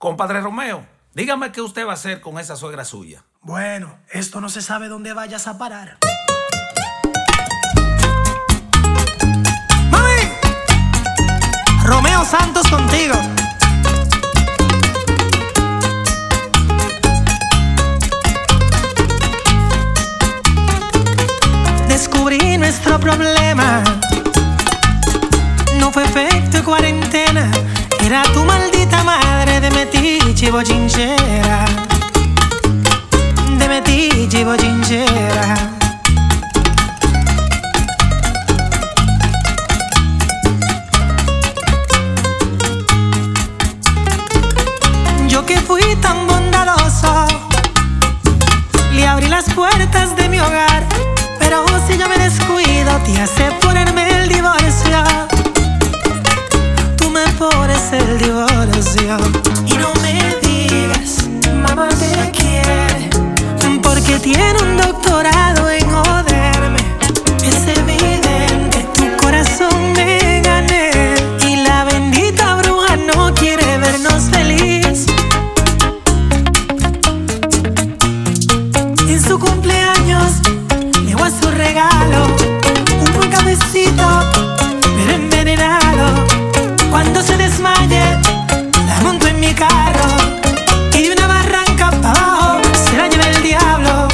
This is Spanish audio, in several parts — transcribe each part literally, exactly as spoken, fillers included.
Compadre Romeo, dígame qué usted va a hacer con esa suegra suya. Bueno, esto no se sabe dónde vayas a parar. ¡Mami! Romeo Santos contigo. Descubrí nuestro problema. No fue efecto de cuarentena. Era tu maldita madre de metiche y bochinchera. De metiche y bochinchera. Yo que fui tan bondadoso, le abrí las puertas de mi hogar. Pero si yo me descuido, te hace ponerme el divorcio. Tú me pones el divorcio. Y no me digas, mamá te quiere, porque tiene un doctorado en joderme. Es evidente, tu corazón me gané. Y la bendita bruja no quiere vernos feliz. En su cumpleaños a su regalo un buen cafecito, pero envenenado. Cuando se desmaye, la monto en mi carro y de una barranca para abajo se la lleva el diablo.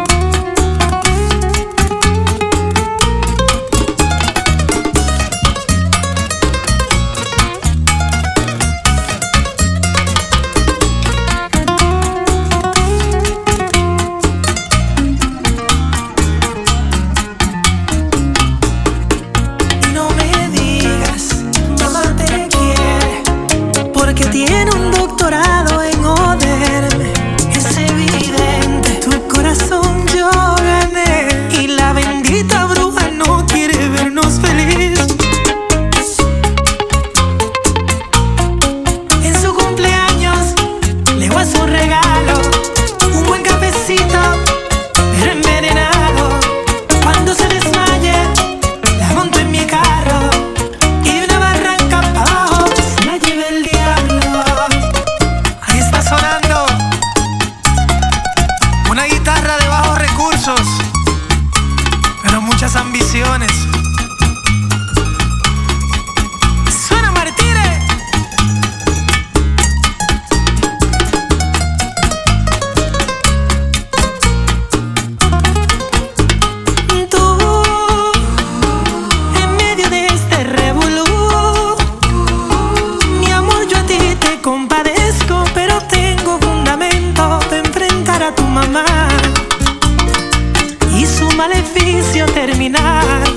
Tiene un doctorado en joderme. Es evidente, tu corazón yo gané. Y la bendita bruja no quiere vernos feliz. En su cumpleaños le voy a su regalo un buen cafecito, pero envenenado. Cuando se desmaye, la monto en mi carro y de una barranca para abajo se la lleva el diablo. Ahí está sonando una guitarra de bajos recursos, pero muchas ambiciones. ¡Suena Martínez! Tú, en medio de este revolú, mi amor, yo a ti te compadezco, pero tengo fundamento de enfrentar a tu mamá y su maleficio terminar.